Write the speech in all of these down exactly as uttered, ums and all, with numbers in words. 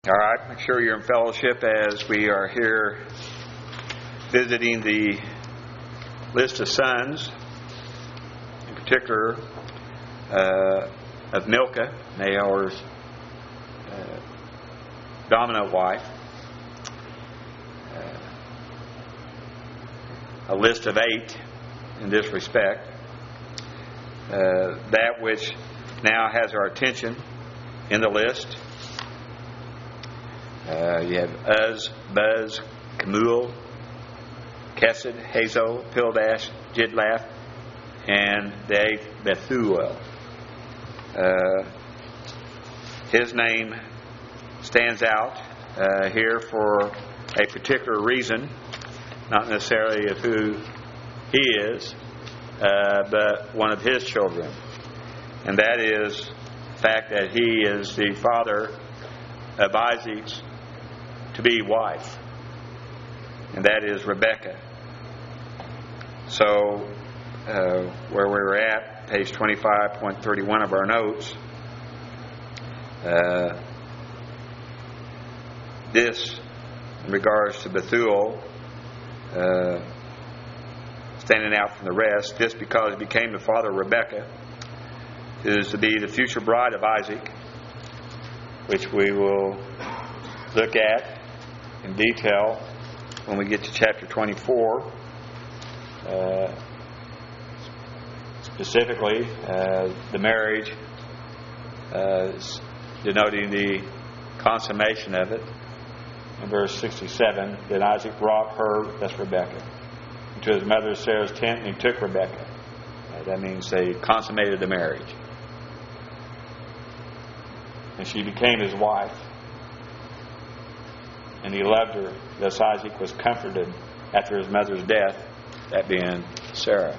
All right, make sure you're in fellowship as we are here visiting the list of sons, in particular uh, of Milcah, Nahor's uh, dominant wife. Uh, a list of eight in this respect. Uh, that which now has our attention in the list. Uh, you have Uz, Buz, Kemuel, Kesed, Hazo, Pildash, Jidlaph, and the eighth, Bethuel. Uh, his name stands out uh, here for a particular reason, not necessarily of who he is, uh, but one of his children. And that is the fact that he is the father of Isaac's to-be wife, and that is Rebekah. So, uh, where we were at, page twenty-five point thirty-one of our notes, uh, this, in regards to Bethuel, uh, standing out from the rest, this because he became the father of Rebekah, is to be the future bride of Isaac, which we will look at in detail when we get to chapter twenty-four. Uh, specifically, uh, the marriage, uh, denoting the consummation of it. In verse sixty-seven, then Isaac brought her, that's Rebekah, into his mother Sarah's tent, and he took Rebekah. Uh, that means they consummated the marriage. And she became his wife. And he loved her. Thus Isaac was comforted after his mother's death, that being Sarah.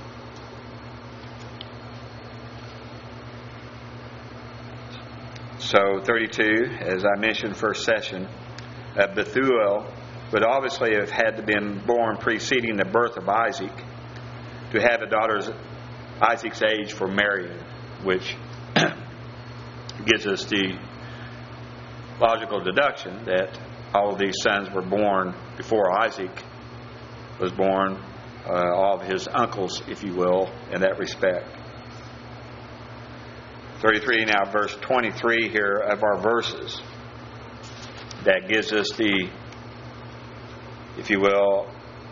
So thirty-two, as I mentioned first session, uh, Bethuel would obviously have had to been born preceding the birth of Isaac to have a daughter Isaac's age for marrying, which gives us the logical deduction that all of these sons were born before Isaac was born, uh, all of his uncles, if you will, in that respect. thirty-three, now verse twenty-three here of our verses. That gives us the, if you will,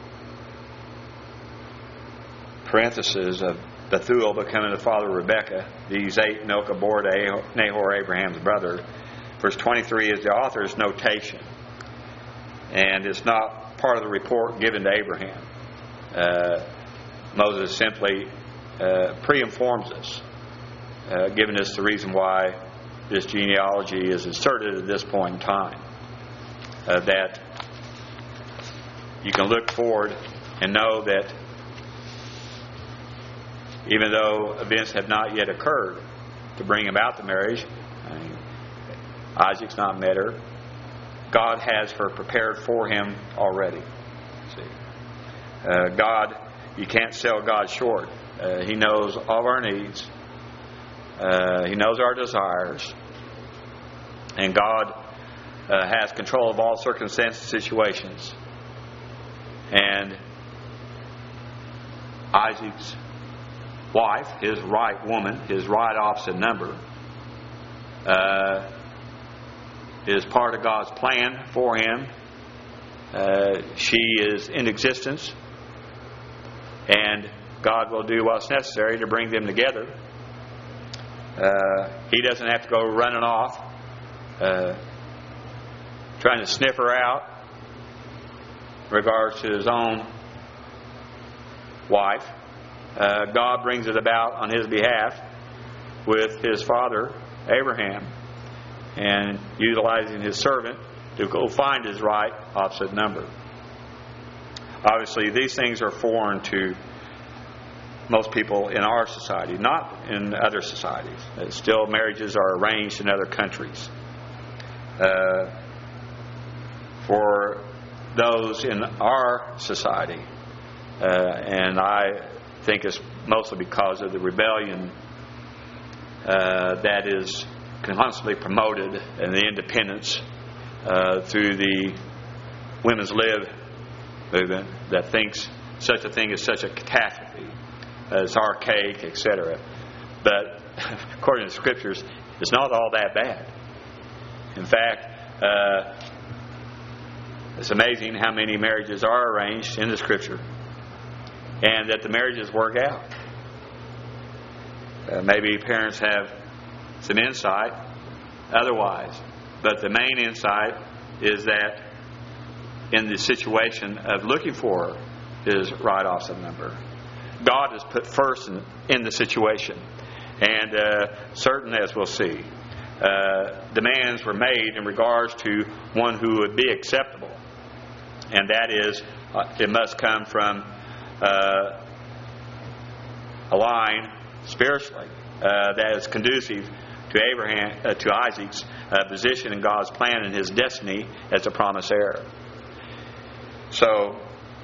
parenthesis of Bethuel becoming the father of Rebekah. These eight Milcah bore to Nahor, Abraham's brother. Verse twenty-three is the author's notation. And it's not part of the report given to Abraham. Uh, Moses simply uh, pre-informs us, uh, giving us the reason why this genealogy is inserted at this point in time. Uh, that you can look forward and know that even though events have not yet occurred to bring about the marriage, I mean, Isaac's not met her, God has her prepared for him already. See, uh, God, you can't sell God short. Uh, he knows all of our needs. Uh, he knows our desires. And God uh, has control of all circumstances and situations. And Isaac's wife, his right woman, his right opposite number, uh, is part of God's plan for him. Uh, she is in existence, and God will do what's necessary to bring them together. Uh, he doesn't have to go running off, uh, trying to sniff her out in regards to his own wife. Uh, God brings it about on his behalf with his father, Abraham, and utilizing his servant to go find his right opposite number. Obviously, these things are foreign to most people in our society, not in other societies. Still, marriages are arranged in other countries. Uh, for those in our society, uh, and I think it's mostly because of the rebellion uh, that is constantly promoted and the independence uh, through the Women's Live movement that thinks such a thing is such a catastrophe, uh, it's archaic, et cetera. But according to the Scriptures, it's not all that bad. In fact, uh, it's amazing how many marriages are arranged in the Scripture, and that the marriages work out. Uh, maybe parents have some insight otherwise, but the main insight is that in the situation of looking for his write-offs number, God is put first in, in the situation. And uh, certain, as we'll see, uh, demands were made in regards to one who would be acceptable. And that is, uh, it must come from uh, a line spiritually uh, that is conducive to Abraham, uh, to Isaac's uh, position in God's plan and his destiny as a promised heir. So,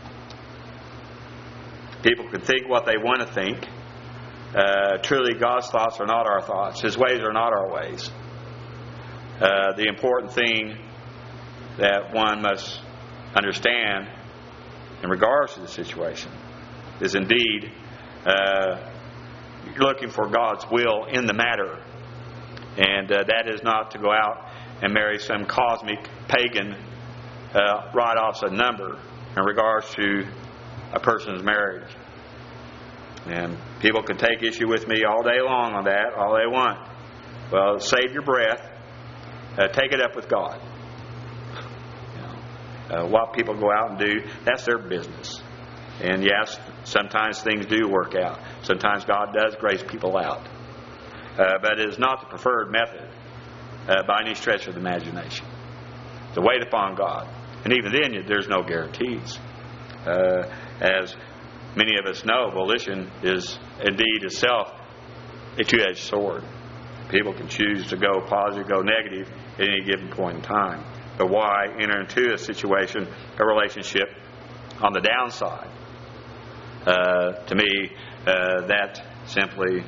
people can think what they want to think. Uh, truly, God's thoughts are not our thoughts. His ways are not our ways. Uh, the important thing that one must understand in regards to the situation is indeed uh, you're looking for God's will in the matter. And uh, that is not to go out and marry some cosmic pagan uh, write-offs a number in regards to a person's marriage. And people can take issue with me all day long on that, all they want. Well, save your breath. Uh, take it up with God. You know, uh, what people go out and do, that's their business. And yes, sometimes things do work out. Sometimes God does grace people out. Uh, but it is not the preferred method uh, by any stretch of the imagination. To wait upon God. And even then, there's no guarantees. Uh, as many of us know, volition is indeed itself a two-edged sword. People can choose to go positive, go negative at any given point in time. But why enter into a situation, a relationship on the downside? Uh, to me, uh, that simply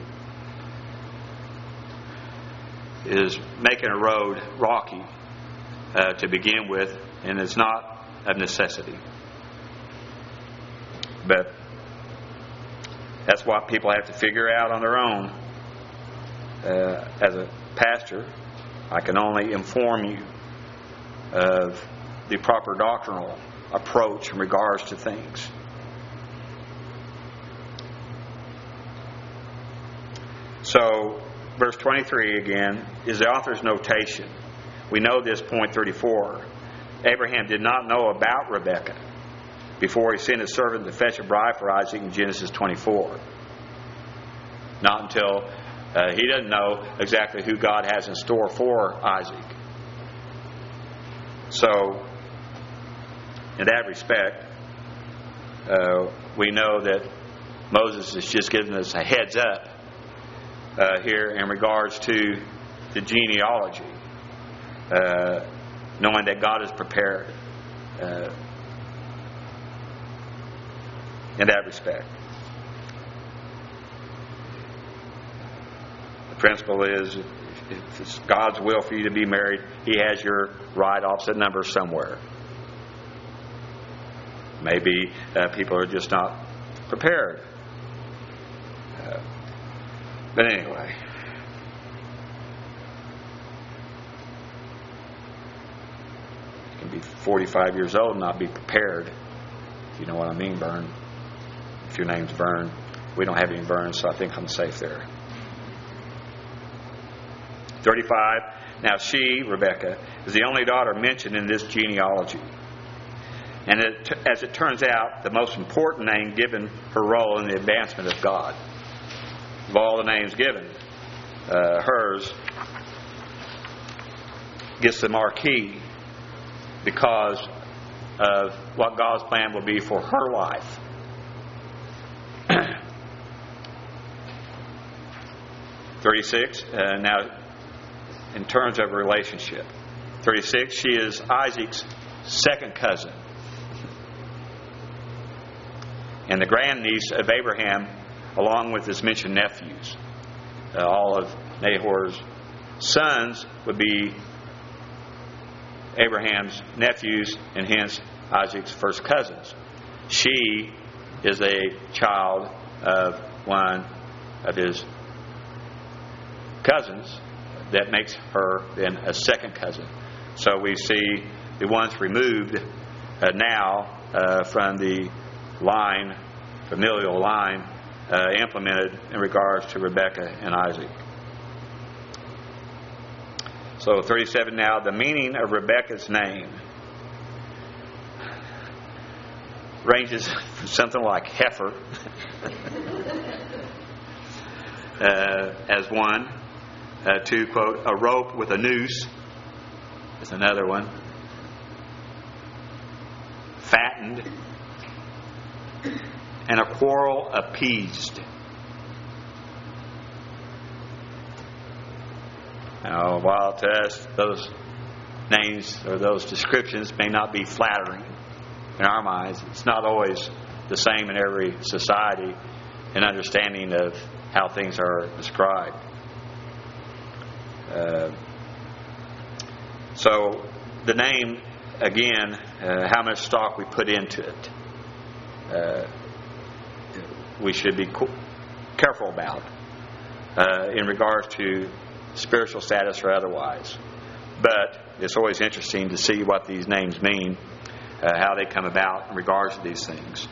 is making a road rocky uh, to begin with, and it's not a necessity. But that's what people have to figure out on their own. Uh, as a pastor, I can only inform you of the proper doctrinal approach in regards to things. So, verse twenty-three again is the author's notation. We know this, point thirty-four. Abraham did not know about Rebekah before he sent his servant to fetch a bride for Isaac in Genesis twenty-four. Not until uh, he doesn't know exactly who God has in store for Isaac. So, in that respect, uh, we know that Moses is just giving us a heads up uh, here in regards to the genealogy, uh, knowing that God is prepared uh, in that respect. The principle is, if it's God's will for you to be married, He has your write-offs at number somewhere. Maybe uh, people are just not prepared. Uh, but anyway. You can be forty-five years old and not be prepared. If you know what I mean, Vern. If your name's Vern. We don't have any Verns, so I think I'm safe there. thirty-five. Now she, Rebekah, is the only daughter mentioned in this genealogy. And it, as it turns out, the most important name given her role in the advancement of God. Of all the names given, uh, hers gets the marquee because of what God's plan will be for her life. thirty-six. Uh, now, in terms of relationship, thirty-six. She is Isaac's second cousin, and the grandniece of Abraham, along with his mentioned nephews. Uh, all of Nahor's sons would be Abraham's nephews and hence Isaac's first cousins. She is a child of one of his cousins that makes her then a second cousin. So we see the ones removed uh, now uh, from the line, familial line, uh, implemented in regards to Rebekah and Isaac. So thirty-seven now, the meaning of Rebekah's name ranges from something like heifer uh, as one, uh, to, quote, a rope with a noose is another one, fattened, and a quarrel appeased. Now, while to us those names or those descriptions may not be flattering in our minds, it's not always the same in every society in understanding of how things are described. Uh, so the name, again, uh, how much stock we put into it, uh, we should be co- careful about uh, in regards to spiritual status or otherwise. But it's always interesting to see what these names mean, uh, how they come about in regards to these things.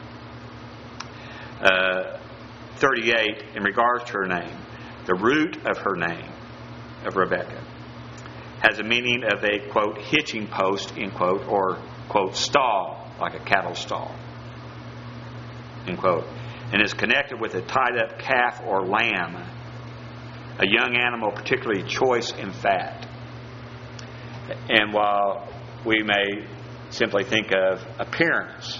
Uh, thirty-eight, in regards to her name, the root of her name, of Rebekah, has a meaning of a, quote, hitching post, end quote, or, quote, stall, like a cattle stall, end quote, and is connected with a tied-up calf or lamb, a young animal particularly choice in fat. And while we may simply think of appearance,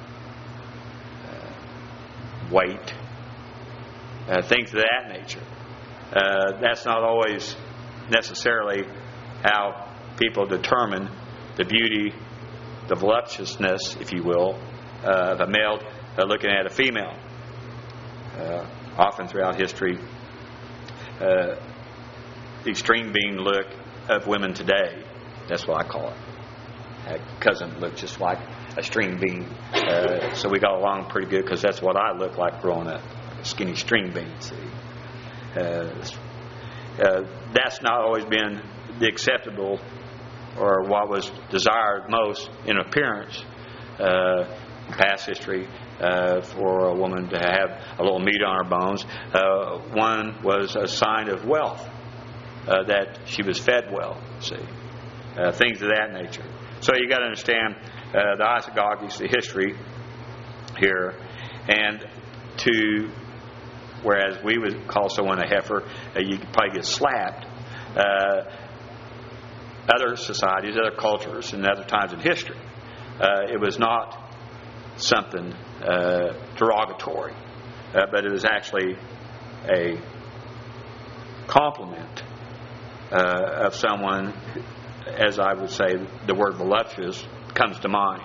uh, weight, uh, things of that nature, uh, that's not always necessarily how people determine the beauty, the voluptuousness, if you will, uh, of a male uh, looking at a female. Uh, often throughout history, uh, the extreme being look of women today, that's what I call it. A cousin looked just like a string bean. Uh, so we got along pretty good because that's what I looked like growing up, like a skinny string bean, see. Uh, uh, that's not always been the acceptable or what was desired most in appearance uh, in past history uh, for a woman to have a little meat on her bones. Uh, one was a sign of wealth, uh, that she was fed well, see. Uh, things of that nature. So you got to understand uh, the isagogies, the history here, and to, whereas we would call someone a heifer, uh, you could probably get slapped. Uh, other societies, other cultures, and other times in history, uh, it was not something uh, derogatory, uh, but it was actually a compliment uh, of someone. As I would say, the word voluptuous comes to mind.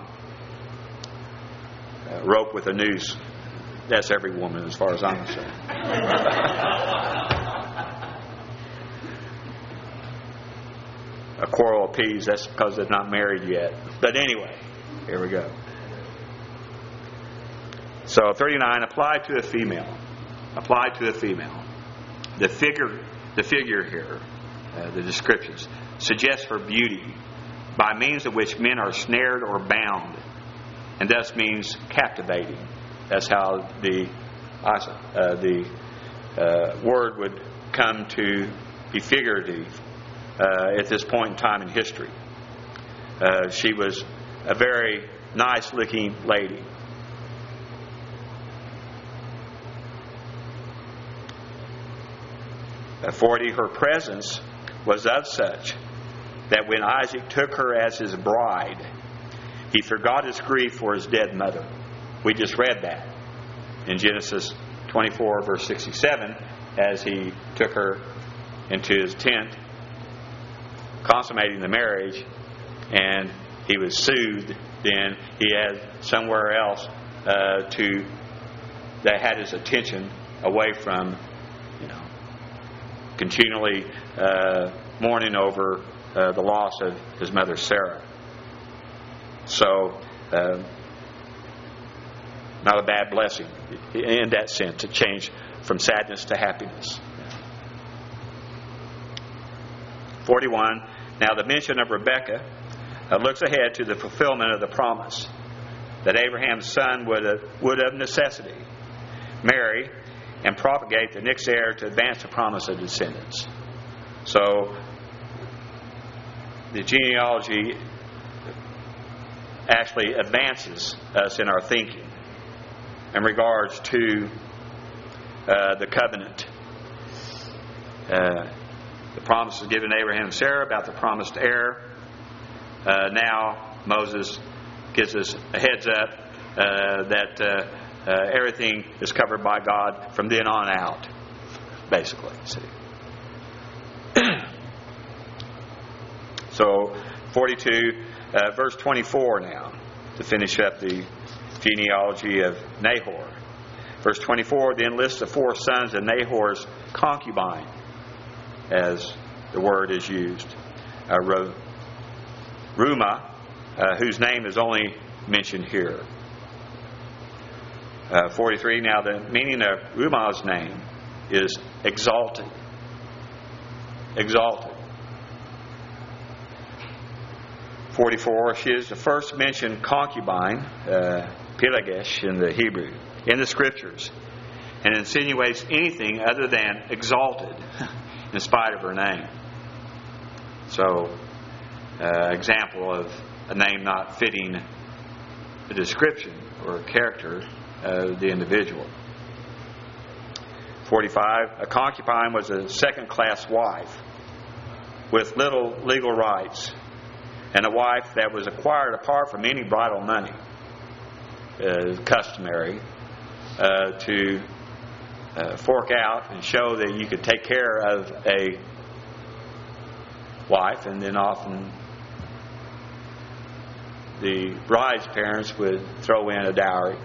Uh, rope with a noose, that's every woman as far as I'm concerned. A quarrel appeased, that's because they're not married yet. But anyway, here we go. So thirty-nine, applied to a female. Applied to a female. The figure, the figure here, uh, the descriptions, suggests her beauty, by means of which men are snared or bound, and thus means captivating. That's how the uh, the uh, word would come to be figurative uh, at this point in time in history. Uh, she was a very nice-looking lady. At forty, her presence was of such that when Isaac took her as his bride, he forgot his grief for his dead mother. We just read that in Genesis twenty-four, verse sixty-seven, as he took her into his tent, consummating the marriage, and he was soothed. Then he had somewhere else uh, to that had his attention away from, you know, continually uh, mourning over uh, the loss of his mother Sarah. So, uh, not a bad blessing in that sense, to change from sadness to happiness. forty-one. Now the mention of Rebekah uh, looks ahead to the fulfillment of the promise that Abraham's son would, uh, would of necessity marry and propagate the next heir to advance the promise of descendants. So the genealogy actually advances us in our thinking in regards to uh, the covenant. Uh, the promise was given to Abraham and Sarah about the promised heir. Uh, now Moses gives us a heads up uh, that uh, uh, everything is covered by God from then on out, basically. See. So, forty-two, uh, verse twenty-four now, to finish up the genealogy of Nahor. Verse twenty-four then lists the four sons of Nahor's concubine, as the word is used. Uh, Reumah, uh, whose name is only mentioned here. Uh, forty-three, now the meaning of Reumah's name is exalted. Exalted. forty-four, she is the first mentioned concubine, uh, Pelegesh in the Hebrew, in the Scriptures, and insinuates anything other than exalted in spite of her name. So, uh, example of a name not fitting the description or character of the individual. forty-five, a concubine was a second-class wife with little legal rights, and a wife that was acquired apart from any bridal money. Uh, customary uh, to uh, fork out and show that you could take care of a wife, and then often the bride's parents would throw in a dowry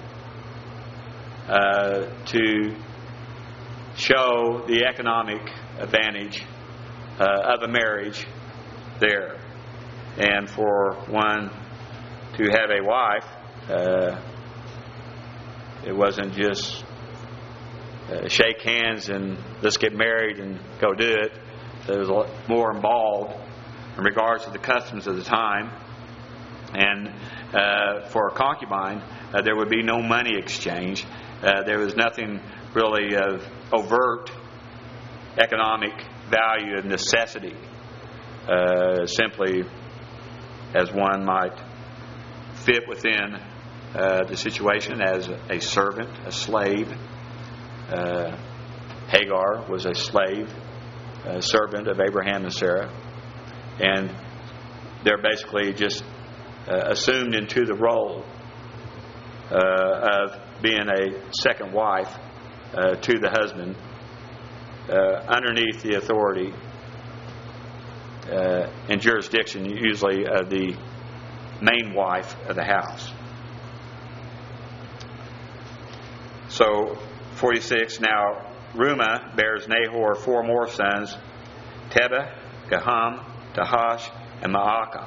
uh, to show the economic advantage uh, of a marriage there. And for one to have a wife, uh, it wasn't just uh, shake hands and let's get married and go do it. There was a lot more involved in regards to the customs of the time. And uh, for a concubine, uh, there would be no money exchange. Uh, there was nothing really of overt economic value of necessity. Uh, simply as one might fit within uh, the situation as a servant, a slave. Uh, Hagar was a slave, a servant of Abraham and Sarah. And they're basically just uh, assumed into the role uh, of being a second wife uh, to the husband uh, underneath the authority Uh, and jurisdiction usually of the main wife of the house. So, forty-six, now Reumah bears Nahor four more sons, Tebah, Gaham, Tahash, and Maacah.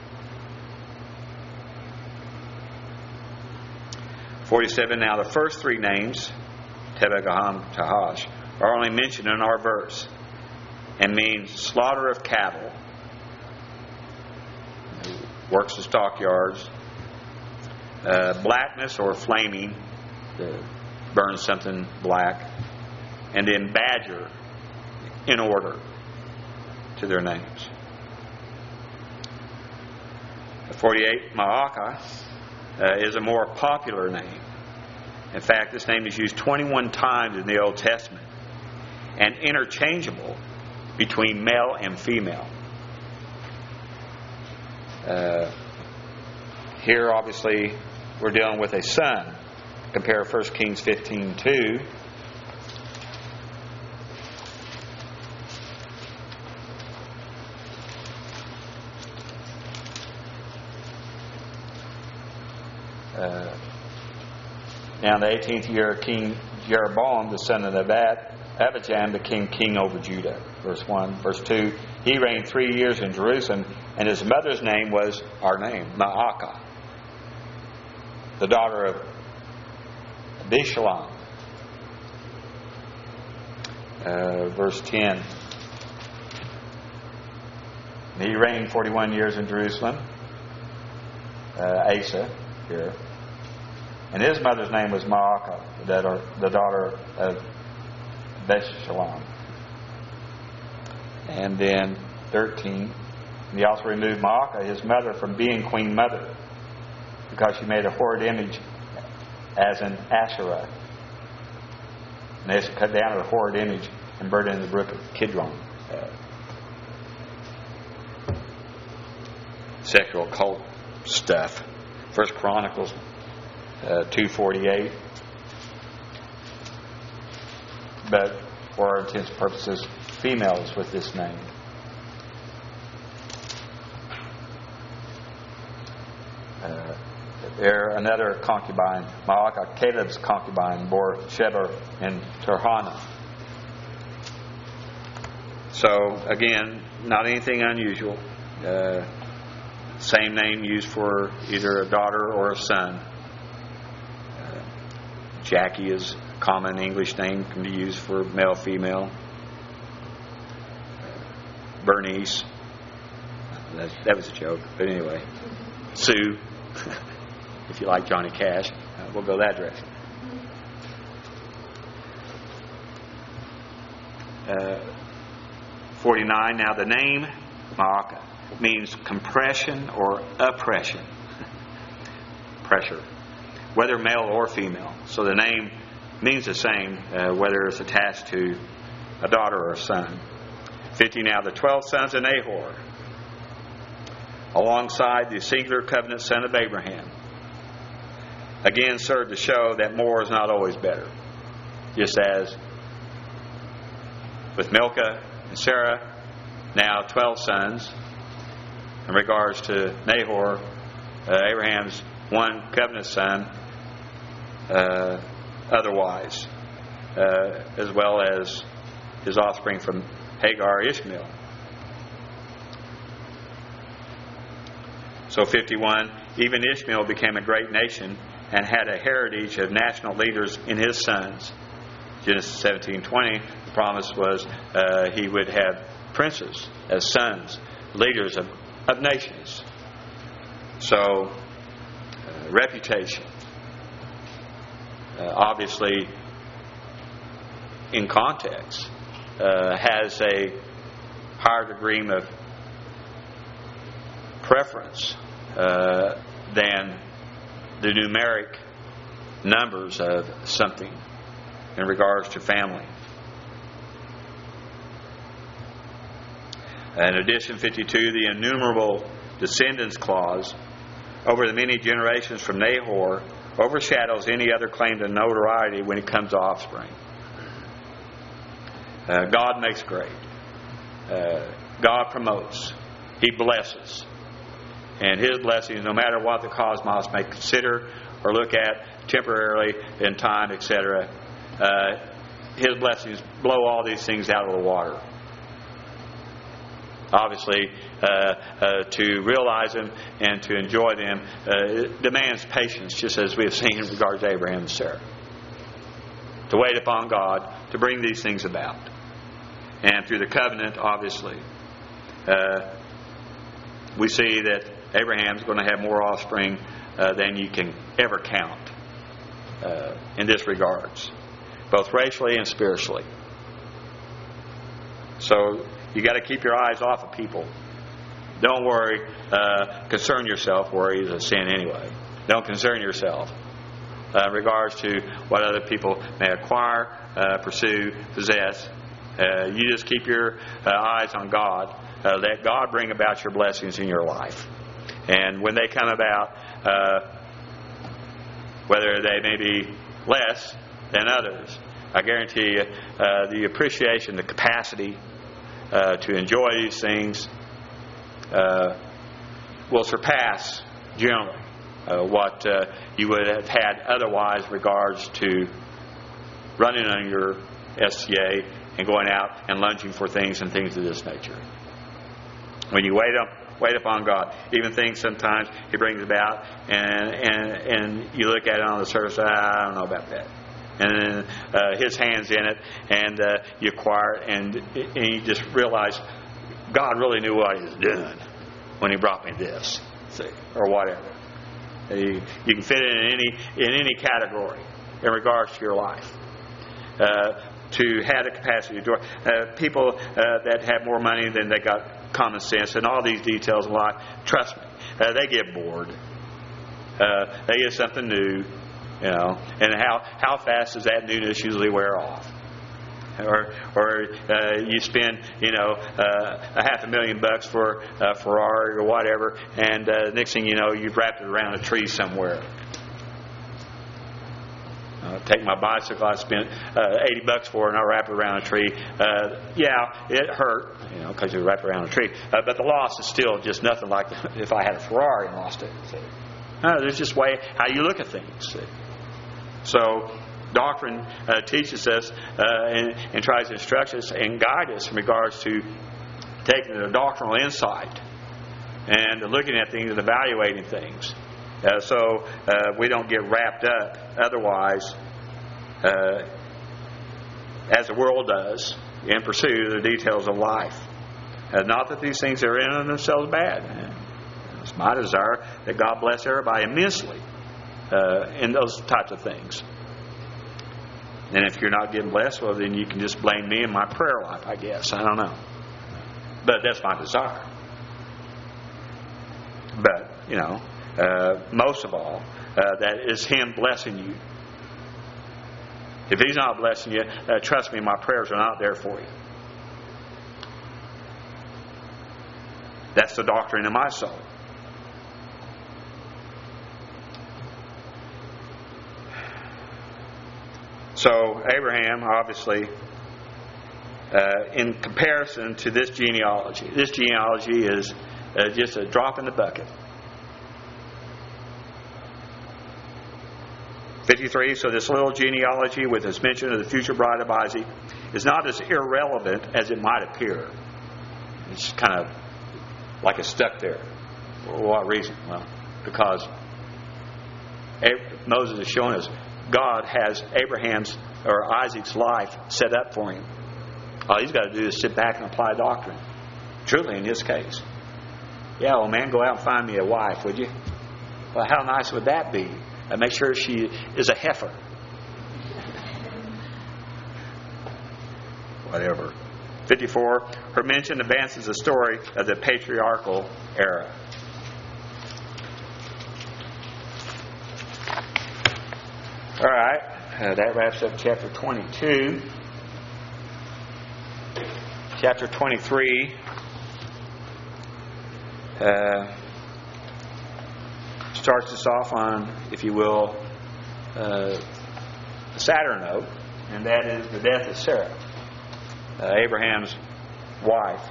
forty-seven, now the first three names, Tebah, Gaham, Tahash, are only mentioned in our verse and means slaughter of cattle, works the stockyards, uh, blackness or flaming, uh, burns something black, and then badger in order to their names. forty-eight, Maacah uh, is a more popular name. In fact, this name is used twenty-one times in the Old Testament and interchangeable between male and female. Uh, here, obviously, we're dealing with a son. Compare First Kings fifteen two. Uh, now, in the eighteenth year of King Jeroboam, the son of Nebat, Abijam became king over Judah. Verse one. Verse two. He reigned three years in Jerusalem, and his mother's name was our name, Maacah, the daughter of Abishalom. Uh, verse ten. He reigned forty-one years in Jerusalem. Uh, Asa here. And his mother's name was Maacah, the daughter, the daughter of Abishalom. And then thirteen. He also removed Maacah, his mother, from being queen mother, because she made a horrid image as an Asherah. And they cut down her horrid image and burned it in the brook of Kidron. Uh, sexual cult stuff. First Chronicles uh, two forty-eight. But for all intents and purposes, females with this name. Uh, there, another concubine, Maacah, Caleb's concubine, bore Sheba and Tirhana. So, again, not anything unusual. Uh, same name used for either a daughter or a son. Uh, Jackie is a common English name, can be used for male, female. Uh, Bernice. That, that was a joke, but anyway. Sue. If you like Johnny Cash, uh, we'll go that direction. Uh, forty-nine. Now the name Maacah means compression or oppression. Pressure. Whether male or female. So the name means the same uh, whether it's attached to a daughter or a son. fifty. Now the twelve sons of Nahor, alongside the singular covenant son of Abraham, again served to show that more is not always better. Just as with Milcah and Sarah, now twelve sons. In regards to Nahor, uh, Abraham's one covenant son, uh, otherwise, uh, as well as his offspring from Hagar, Ishmael. So fifty-one, even Ishmael became a great nation and had a heritage of national leaders in his sons. Genesis seventeen twenty, the promise was uh, he would have princes as sons, leaders of, of nations. So, uh, reputation. Uh, obviously, in context, uh, has a higher degree of preference uh, than the numeric numbers of something in regards to family. In addition, fifty-two, the innumerable descendants clause over the many generations from Nahor overshadows any other claim to notoriety when it comes to offspring. Uh, God makes great. Uh, God promotes. He blesses. And His blessings, no matter what the cosmos may consider or look at temporarily in time, et cetera, uh, His blessings blow all these things out of the water. Obviously, uh, uh, to realize them and to enjoy them uh, demands patience, just as we have seen in regards to Abraham and Sarah. To wait upon God to bring these things about. And through the covenant, obviously, uh, we see that Abraham's going to have more offspring uh, than you can ever count uh, in this regards, both racially and spiritually. So you got to keep your eyes off of people. Don't worry. Uh, concern yourself. Worry is a sin anyway. Don't concern yourself uh, in regards to what other people may acquire, uh, pursue, possess. Uh, you just keep your uh, eyes on God. Uh, let God bring about your blessings in your life. And when they come about, uh, whether they may be less than others, I guarantee you uh, the appreciation, the capacity uh, to enjoy these things uh, will surpass generally uh, what uh, you would have had otherwise regards to running on your S T A, and going out and lunging for things and things of this nature. When you wait up, wait upon God, even things sometimes He brings about, and and and you look at it on the surface, I don't know about that. And then uh, His hand's in it, and uh, you acquire it, and, and you just realize God really knew what He was doing when He brought me this, see, or whatever. You, you can fit it in any in any category in regards to your life. Uh, to have the capacity to do it. Uh, people uh, that have more money than they got common sense, and all these details in life, trust me, uh, they get bored. Uh, they get something new. You know, and how, how fast does that newness usually wear off? Or or uh, you spend you know uh, a half a million bucks for a Ferrari or whatever, and uh, next thing you know you've wrapped it around a tree somewhere. Uh, take my bicycle I spent uh, eighty bucks for, and I wrap it around a tree. Uh, yeah, it hurt, you know, because you wrap it around a tree. Uh, but the loss is still just nothing like if I had a Ferrari and lost it. See? No, there's just way how you look at things. See? So, doctrine uh, teaches us uh, and, and tries to instruct us and guide us in regards to taking the doctrinal insight and looking at things and evaluating things. Uh, so uh, we don't get wrapped up otherwise, uh, as the world does, in pursuit of the details of life. Uh, not that these things are in and of themselves bad. It's my desire that God bless everybody immensely uh, in those types of things. And if you're not getting blessed, well, then you can just blame me and my prayer life, I guess. I don't know. But that's my desire. But, you know, uh, most of all, uh, that is Him blessing you. If He's not blessing you, uh, trust me, my prayers are not there for you. That's the doctrine in my soul. So Abraham, obviously, uh, in comparison to this genealogy, this genealogy is uh, just a drop in the bucket. fifty-three, so this little genealogy with its mention of the future bride of Isaac is not as irrelevant as it might appear. It's kind of like it's stuck there. For what reason? Well, because Moses is showing us God has Abraham's or Isaac's life set up for him. All he's got to do is sit back and apply doctrine. Truly, in his case. Yeah, well, man, go out and find me a wife, would you? Well, how nice would that be? And make sure she is a heifer. Whatever. fifty-four, her mention advances the story of the patriarchal era. All right, uh, that wraps up chapter twenty-two. Chapter twenty-three uh, starts us off on, if you will, uh, a sadder note, and that is the death of Sarah, uh, Abraham's wife.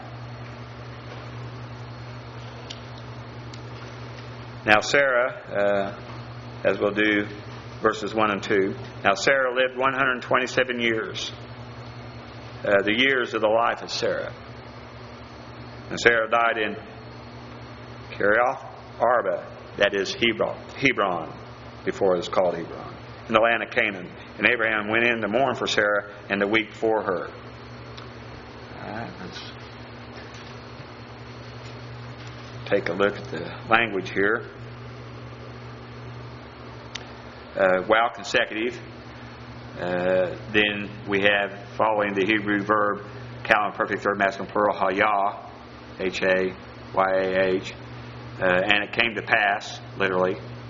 Now Sarah, uh, as we'll do verses one and two. Now Sarah lived one hundred twenty-seven years. Uh, the years of the life of Sarah. And Sarah died in Kiriath Arba, that is Hebron, Hebron, before it was called Hebron, in the land of Canaan. And Abraham went in to mourn for Sarah and to weep for her. All right, let's take a look at the language here. Uh, while consecutive, uh, then we have, following the Hebrew verb, count perfect third masculine plural, hayah, H A Y A H, uh, and it came to pass, literally,